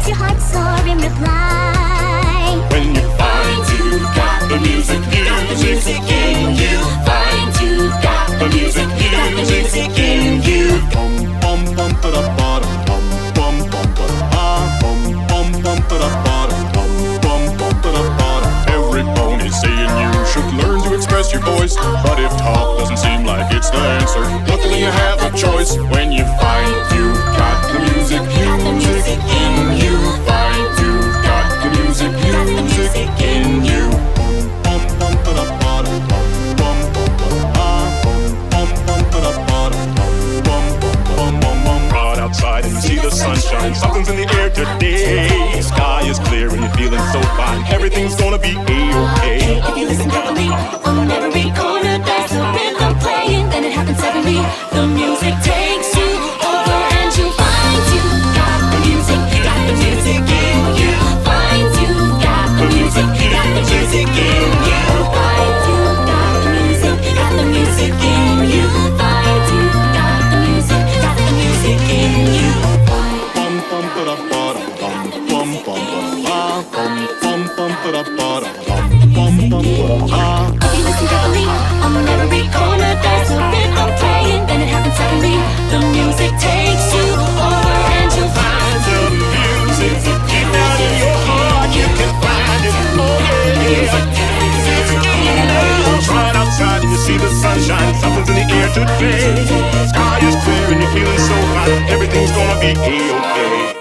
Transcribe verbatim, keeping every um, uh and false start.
your heart soar in reply. When you find you've got the music, music in you. Find you've got the music, music in you. Bum bum bum ba da ba da bum bum bum ba da bum bum bum ba da ba da bum bum bum ba da ba da. Every bone is saying you should learn to express your voice, but if talk doesn't seem like it's the answer, luckily you have a choice. When you find you've got the music, music in you. Find you've got the music, music in you. Bum bum ba da ba da bum bum bum ba da bum bum ba da ba da bum bum bum bum. Right outside and you see the sunshine, something's in the air today. Sky is clear and you're feeling so fine. Everything's gonna be a-okay. If you listen carefully, on every corner there's a rhythm playing. Then it happens suddenly, the music takes you over and you find you got the music, got the music in you. Find you got the music, got the music in you. Find you got the music, got the music in you. Find you got the music, got the music in you. Bum bum ba da ba da bum bum bum ba bum bum bum ba da ba da bum bum bum ba. If you listen carefully, on every corner there's a rhythm playing. Then it happens suddenly, the music takes you over and you find The music deep down in your heart, you can find it. Oh yeah, yeah. Right outside and you see the sunshine, something's in the air today. Sky is clear and you're feeling so hot. Everything's gonna be a-okay.